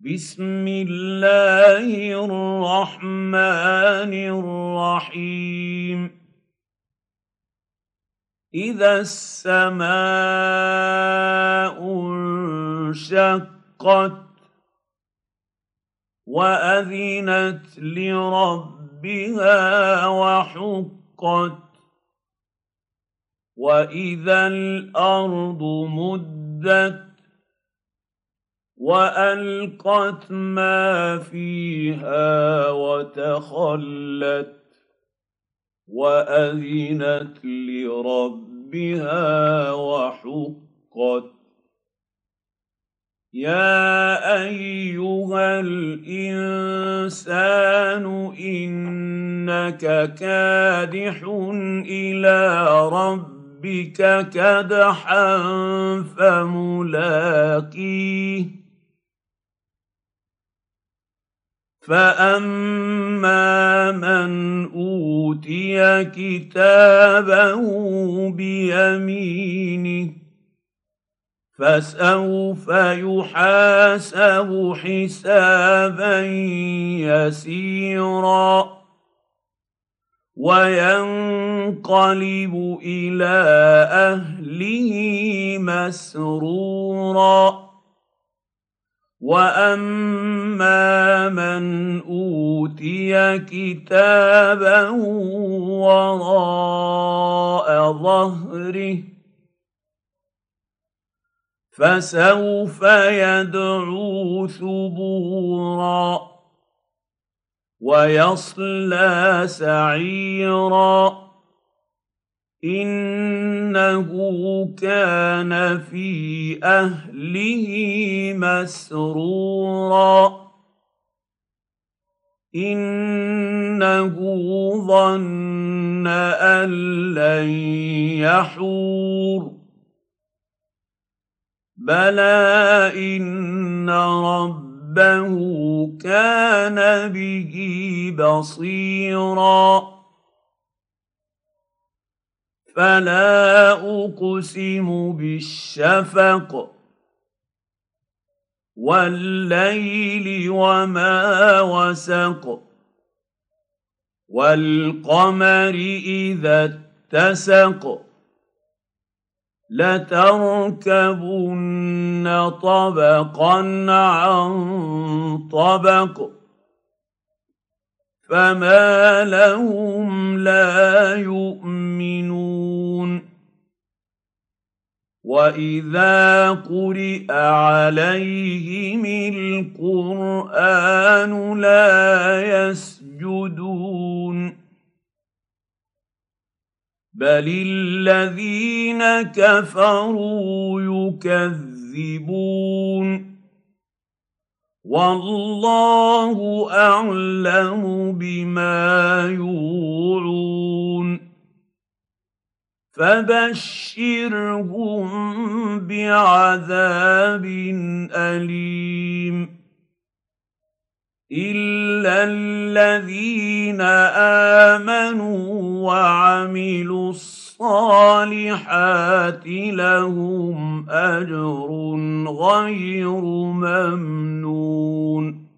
بسم الله الرحمن الرحيم إذا السماء انشقت وأذنت لربها وحقت وإذا الأرض مدت وألقت ما فيها وتخلت وأذنت لربها وحقت يا أيها الإنسان إنك كادح إلى ربك كدحا فملاقيه فأما من أوتي كتابه بيمينه فسوف يحاسب حسابا يسيرا وينقلب إلى أهله مسرورا وأما من أوتي كتابه وراء ظهره فسوف يدعو ثبورا ويصلى سعيرا إنه كان في أهله مسرورا إنه ظن أن لن يحور بلى إن ربه كان به بصيرا فلا أقسم بالشفق والليل وما وسق والقمر إذا اتسق لتركبن طبقا عن طبق فما لهم لا يؤمنون وإذا قرئ عليهم القرآن لا يسجدون بل الذين كفروا يكذبون والله أعلم بما يوعون فبشرهم بعذاب أليم إلا الذين آمنوا وعملوا الصالحات لهم أجر غير ممنون